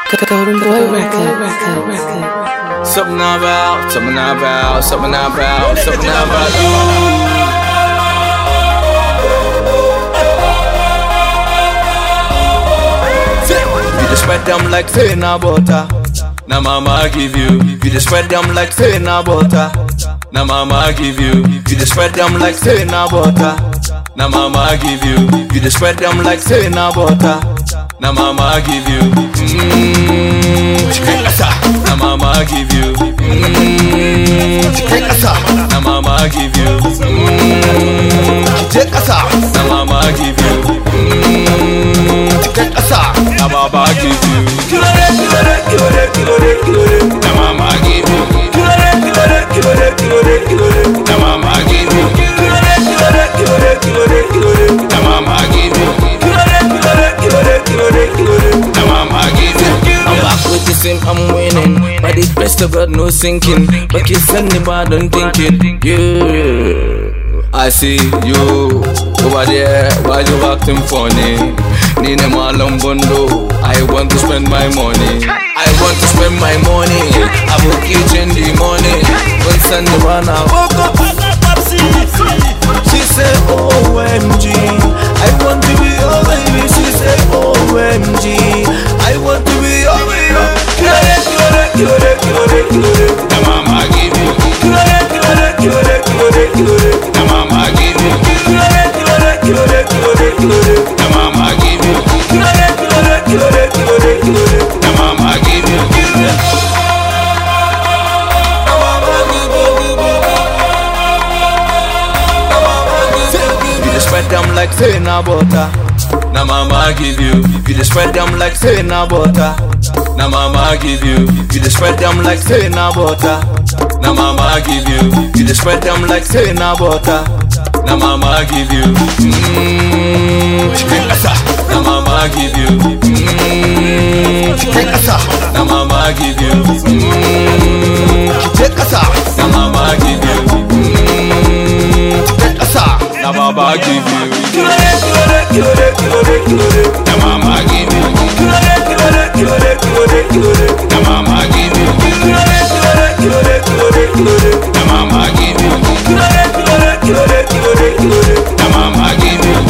Golden Boy record. Something about you. You just spread them like fena butter. Now mama give you. You just spread them like fena butter. Now mama give you. You just spread them like fena butter. Now mama give you. You just spread them like fena butter. Now mama give you. Now mama give you. Now mama give you. Now mama give you. Now baba give you. Now mama give you. Now mama give you. Now mama give you. I'm back with the same, I'm winning. But the best of God, no sinking. But you send me bad, don't think it. Yeah, I see you over there. Why you acting funny? Nina Malumbundo. I want to spend my money. I want to spend my money. I will eat in the morning. When send the run out. She said, OMG, I want to be your baby. She said, OMG, I want to be your baby. Now mama give you. Now mama give you. Now mama give you. Now mama give you. You just spread them like fena butter. Now mama give you. You just spread them like fena butter. Now mama give you. You just spread them like fena butter. Now mama give you. You just spread them like fena butter. Now mama give you. Now mama give you. Now mama give you. Now mama give you. Now baba give you. Now mama give you. Now mama give you. Now mama give you. Now mama give you.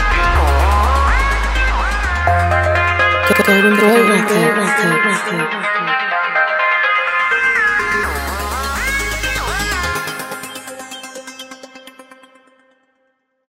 Golden Boy record.